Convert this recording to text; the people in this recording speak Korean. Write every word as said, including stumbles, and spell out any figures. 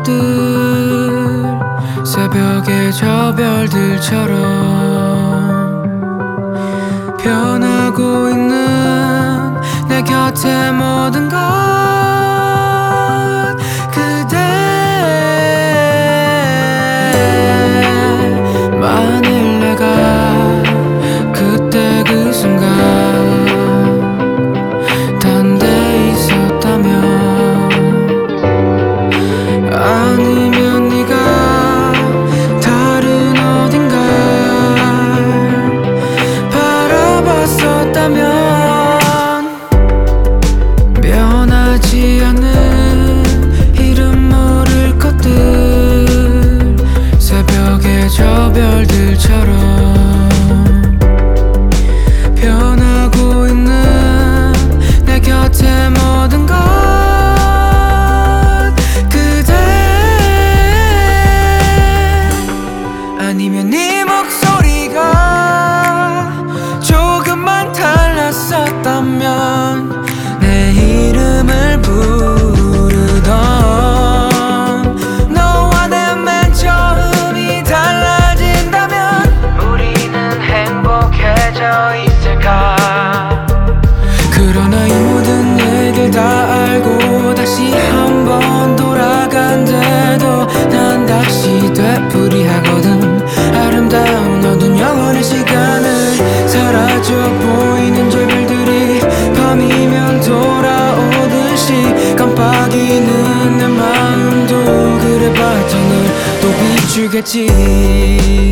것들 새벽의 저 별들처럼 변하고 있는 내 곁에 모든 것 그대 만일 내가 그때 그 순간 딴 데 있었다면 아니면 네가 다른 어딘가를 바라봤었다면 변하지 않는 이름 모를 것들 새벽의 저 별들처럼 변하고 있는 내 곁에 모든 것 그대 아니면 네 목소리가 조금만 달랐었다면 내 이름을 부르던 너와 내 맨 처음이 달라진다면 우리는 행복해져 있을까. 그러나 이 모든 얘기를 다 알고 다시 한번 돌아간대도 난 다시 되풀이하거든. 아름다운 어두운 영원의 시간을 사라져 보이는 절들이 밤이면 돌아오듯이 깜빡이는 내 마음도 그래봤자 널 또 비추겠지.